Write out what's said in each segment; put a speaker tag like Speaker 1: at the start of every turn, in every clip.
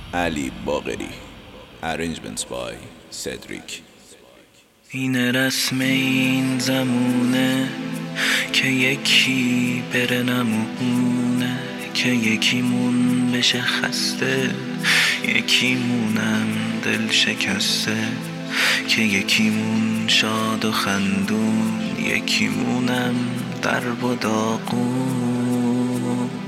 Speaker 1: علی باقری. Arrangements by Cedric.
Speaker 2: این رسم این زمونه که یکی بره نمونه، که یکیمون بشه خسته، یکیمونم دل شکسته، که یکیمون شاد و خندون، یکیمونم درب و داغون.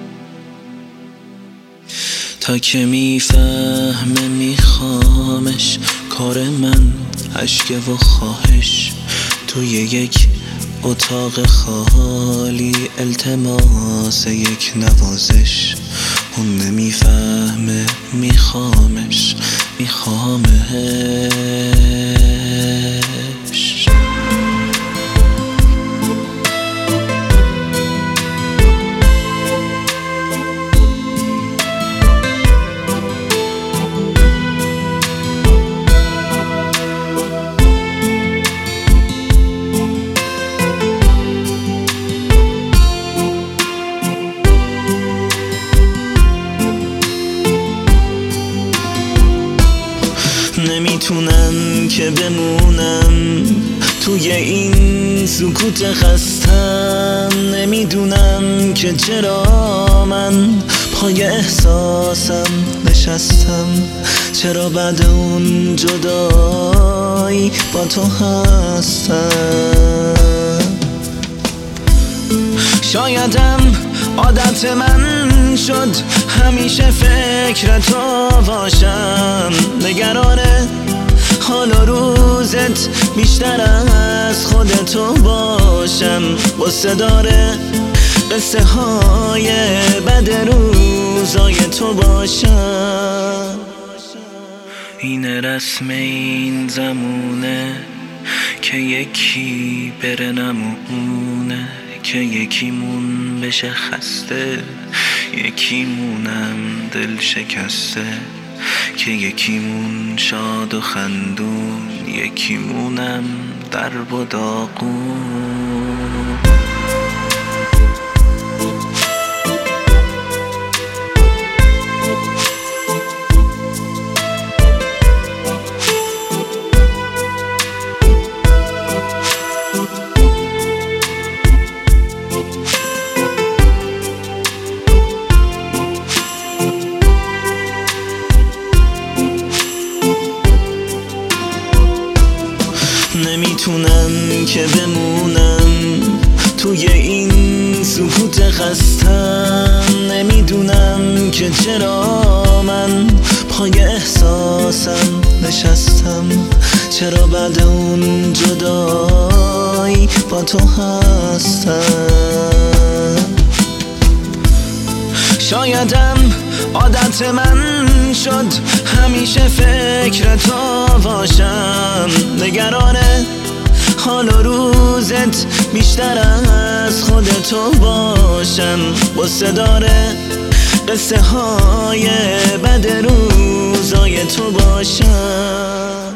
Speaker 2: تا که میفهمه میخوامش، کار من اشک و خواهش، توی یک اتاق خالی التماس یک نوازش. اون نمیفهمه میخوامش، میخوامش. نمیتونم که بمونم توی این سکوت خستم، نمیدونم که چرا من پای احساسم نشستم، چرا بعد اون جدایی با تو هستم. شایدم عادت من شد همیشه فکر تو باشم، نگران حال و روزت بیشتر از خودتو باشم، قصه داره قصه های بد روزای تو باشم. این رسم این زمونه که یکی بره نمونه، که یکیمون بشه خسته، یکیمونم دل شکسته، که یکیمون شاد و خندون، یکیمونم درب و داغون. نمیتونم که بمونم توی این سکوت خستم، نمیدونم که چرا من پای احساسم نشستم، چرا بعد اون جدایی با تو هستم. شایدم عادت من شد همیشه فکر تو باشم، نگران حال و روزت بیشتر از خودتو باشم، قصه داره قصه های بد روزای تو باشم.